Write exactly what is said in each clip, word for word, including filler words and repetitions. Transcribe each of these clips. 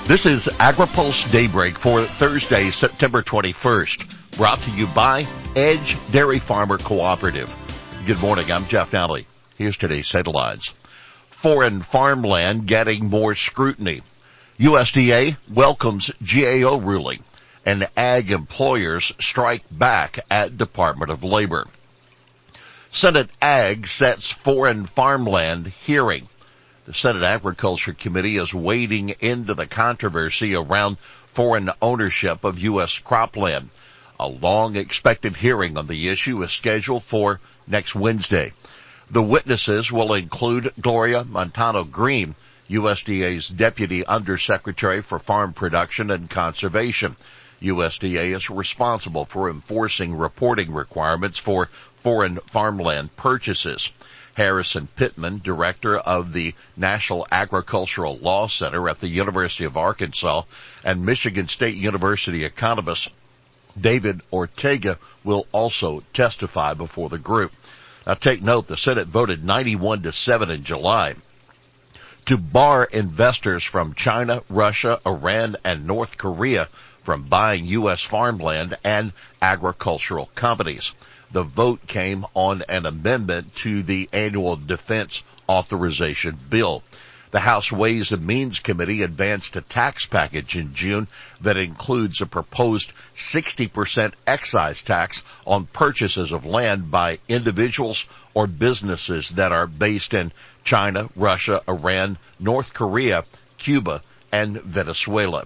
This is AgriPulse Daybreak for Thursday, September twenty-first, brought to you by Edge Dairy Farmer Cooperative. Good morning, I'm Jeff Nally. Here's today's headlines. Foreign farmland getting more scrutiny. U S D A welcomes G A O ruling, and ag employers strike back at Department of Labor. Senate Ag sets foreign farmland hearing. The Senate Agriculture Committee is wading into the controversy around foreign ownership of U S cropland. A long-expected hearing on the issue is scheduled for next Wednesday. The witnesses will include Gloria Montano Green, U S D A's Deputy Undersecretary for Farm Production and Conservation. U S D A is responsible for enforcing reporting requirements for foreign farmland purchases. Harrison Pittman, director of the National Agricultural Law Center at the University of Arkansas, and Michigan State University economist David Ortega will also testify before the group. Now take note, the Senate voted ninety-one to seven in July to bar investors from China, Russia, Iran, and North Korea from buying U S farmland and agricultural companies. The vote came on an amendment to the annual defense authorization bill. The House Ways and Means Committee advanced a tax package in June that includes a proposed sixty percent excise tax on purchases of land by individuals or businesses that are based in China, Russia, Iran, North Korea, Cuba, and Venezuela.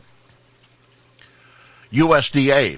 U S D A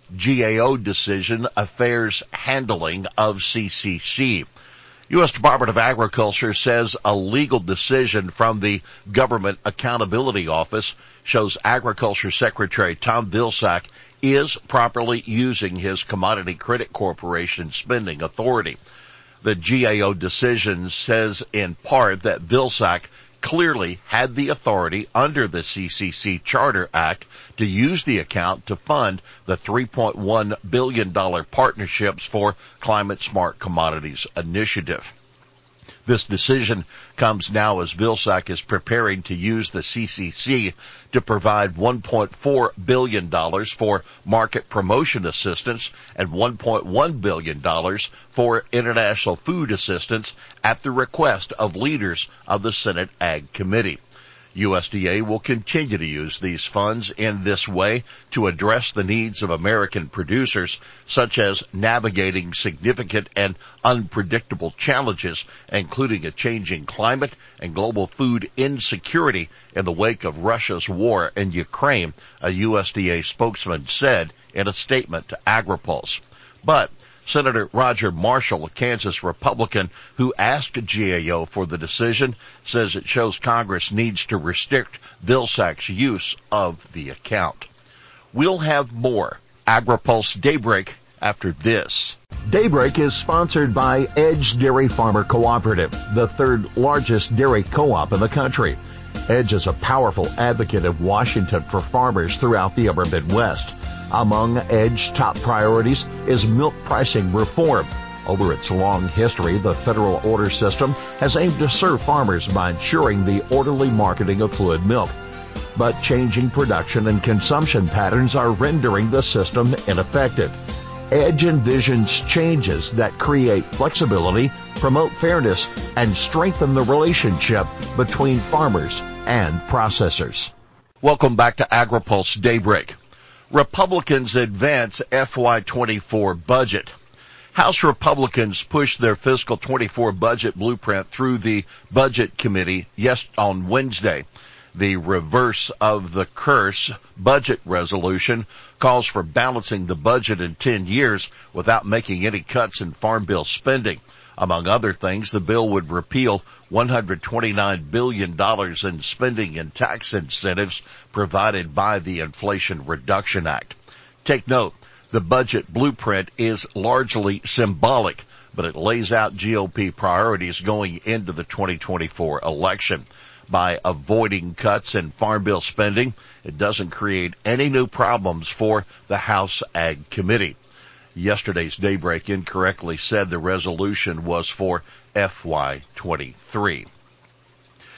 G A O decision affairs handling of C C C. U S Department of Agriculture says a legal decision from the Government Accountability Office shows Agriculture Secretary Tom Vilsack is properly using his Commodity Credit Corporation spending authority. The G A O decision says in part that Vilsack clearly had the authority under the C C C Charter Act to use the account to fund the three point one billion dollars Partnerships for Climate Smart Commodities initiative. This decision comes now as Vilsack is preparing to use the C C C to provide one point four billion dollars for market promotion assistance and one point one billion dollars for international food assistance at the request of leaders of the Senate Ag Committee. U S D A will continue to use these funds in this way to address the needs of American producers, such as navigating significant and unpredictable challenges, including a changing climate and global food insecurity in the wake of Russia's war in Ukraine, a U S D A spokesman said in a statement to AgriPulse. But Senator Roger Marshall, a Kansas Republican who asked G A O for the decision, says it shows Congress needs to restrict Vilsack's use of the account. We'll have more AgriPulse Daybreak after this. Daybreak is sponsored by Edge Dairy Farmer Cooperative, the third largest dairy co-op in the country. Edge is a powerful advocate of Washington for farmers throughout the upper Midwest. Among Edge's top priorities is milk pricing reform. Over its long history, the federal order system has aimed to serve farmers by ensuring the orderly marketing of fluid milk. But changing production and consumption patterns are rendering the system ineffective. Edge envisions changes that create flexibility, promote fairness, and strengthen the relationship between farmers and processors. Welcome back to AgriPulse Daybreak. Republicans advance F Y twenty-four budget. House Republicans pushed their fiscal twenty-four budget blueprint through the Budget Committee yes on Wednesday. The reverse of the curse budget resolution calls for balancing the budget in ten years without making any cuts in Farm Bill spending. Among other things, the bill would repeal one hundred twenty-nine billion dollars in spending and tax incentives provided by the Inflation Reduction Act. Take note, the budget blueprint is largely symbolic, but it lays out G O P priorities going into the twenty twenty-four election. By avoiding cuts in Farm Bill spending, it doesn't create any new problems for the House Ag Committee. Yesterday's Daybreak incorrectly said the resolution was for F Y twenty-three.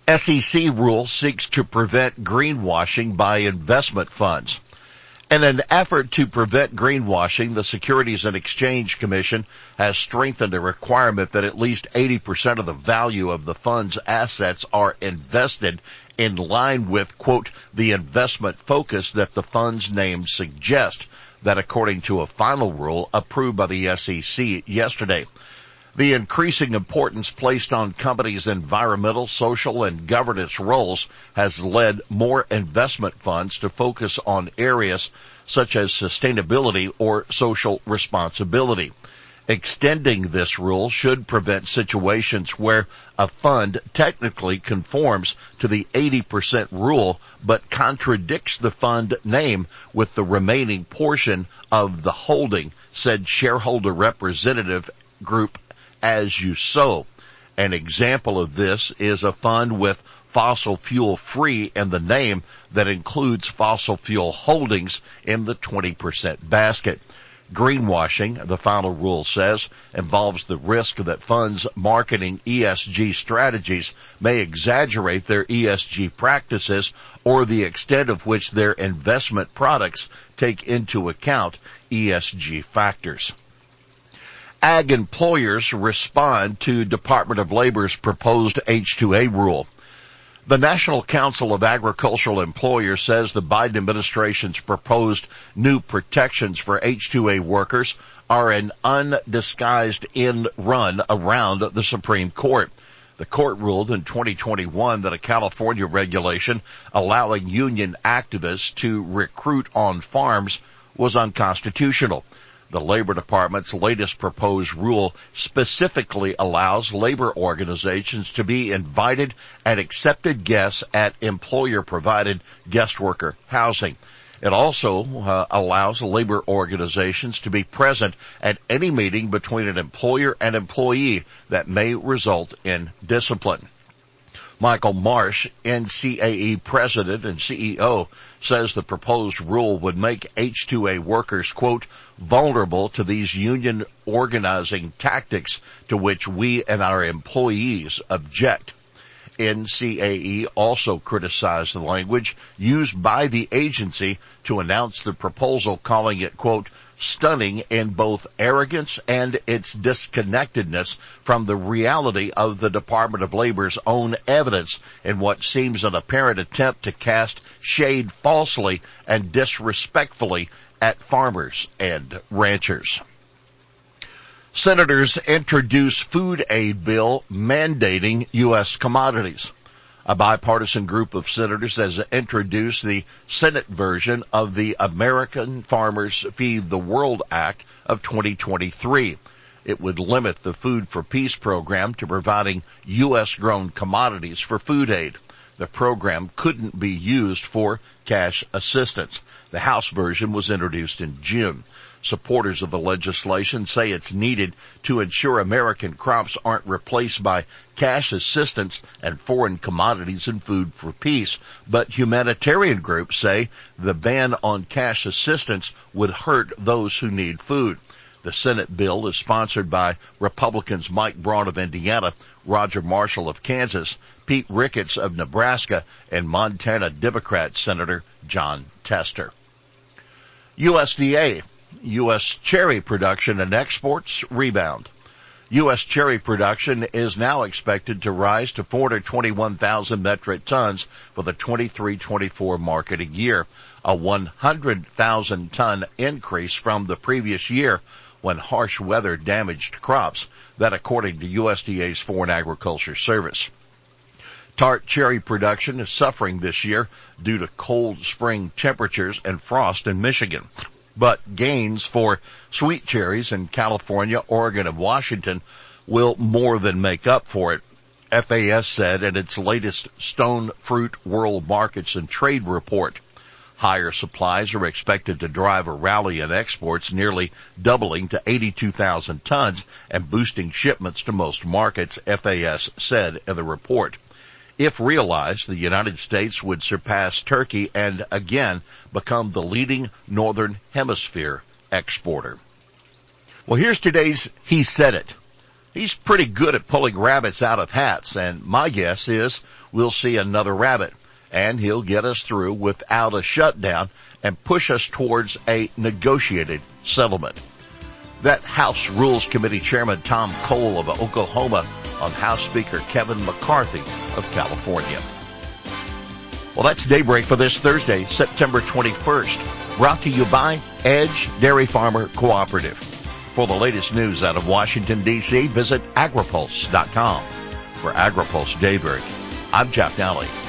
S E C rule seeks to prevent greenwashing by investment funds. In an effort to prevent greenwashing, the Securities and Exchange Commission has strengthened a requirement that at least eighty percent of the value of the fund's assets are invested in line with, quote, the investment focus that the fund's name suggests. That according to a final rule approved by the S E C yesterday. The increasing importance placed on companies' environmental, social, and governance roles has led more investment funds to focus on areas such as sustainability or social responsibility. Extending this rule should prevent situations where a fund technically conforms to the eighty percent rule but contradicts the fund name with the remaining portion of the holding, said shareholder representative group As You Sow. An example of this is a fund with fossil fuel free in the name that includes fossil fuel holdings in the twenty percent basket. Greenwashing, the final rule says, involves the risk that funds marketing E S G strategies may exaggerate their E S G practices or the extent of which their investment products take into account E S G factors. Ag employers respond to Department of Labor's proposed H two A rule. The National Council of Agricultural Employers says the Biden administration's proposed new protections for H two A workers are an undisguised end run around the Supreme Court. The court ruled in twenty twenty-one that a California regulation allowing union activists to recruit on farms was unconstitutional. The Labor Department's latest proposed rule specifically allows labor organizations to be invited and accepted guests at employer-provided guest worker housing. It also uh, allows labor organizations to be present at any meeting between an employer and employee that may result in discipline. Michael Marsh, N C A E president and C E O, says the proposed rule would make H two A workers, quote, vulnerable to these union organizing tactics to which we and our employees object. N C A E also criticized the language used by the agency to announce the proposal, calling it, quote, stunning in both arrogance and its disconnectedness from the reality of the Department of Labor's own evidence in what seems an apparent attempt to cast shade falsely and disrespectfully at farmers and ranchers. Senators introduce food aid bill mandating U S commodities. A bipartisan group of senators has introduced the Senate version of the American Farmers Feed the World Act of twenty twenty-three. It would limit the Food for Peace program to providing U S-grown commodities for food aid. The program couldn't be used for cash assistance. The House version was introduced in June. Supporters of the legislation say it's needed to ensure American crops aren't replaced by cash assistance and foreign commodities in Food for Peace. But humanitarian groups say the ban on cash assistance would hurt those who need food. The Senate bill is sponsored by Republicans Mike Braun of Indiana, Roger Marshall of Kansas, Pete Ricketts of Nebraska, and Montana Democrat Senator John Tester. U S D A. U S cherry production and exports rebound. U S cherry production is now expected to rise to four hundred twenty-one thousand metric tons for the twenty-three twenty-four marketing year, a one hundred thousand ton increase from the previous year when harsh weather damaged crops. That according to U S D A's Foreign Agriculture Service. Tart cherry production is suffering this year due to cold spring temperatures and frost in Michigan. But gains for sweet cherries in California, Oregon, and Washington will more than make up for it, F A S said in its latest Stone Fruit World Markets and Trade report. Higher supplies are expected to drive a rally in exports, nearly doubling to eighty-two thousand tons and boosting shipments to most markets, F A S said in the report. If realized, the United States would surpass Turkey and again become the leading Northern Hemisphere exporter. Well, here's today's He Said It. He's pretty good at pulling rabbits out of hats, and my guess is we'll see another rabbit, and he'll get us through without a shutdown and push us towards a negotiated settlement. That House Rules Committee Chairman Tom Cole of Oklahoma on House Speaker Kevin McCarthy of California. Well, that's Daybreak for this Thursday, September twenty-first, brought to you by Edge Dairy Farmer Cooperative. For the latest news out of Washington, D C, visit agripulse dot com. For AgriPulse Daybreak, I'm Jeff Nally.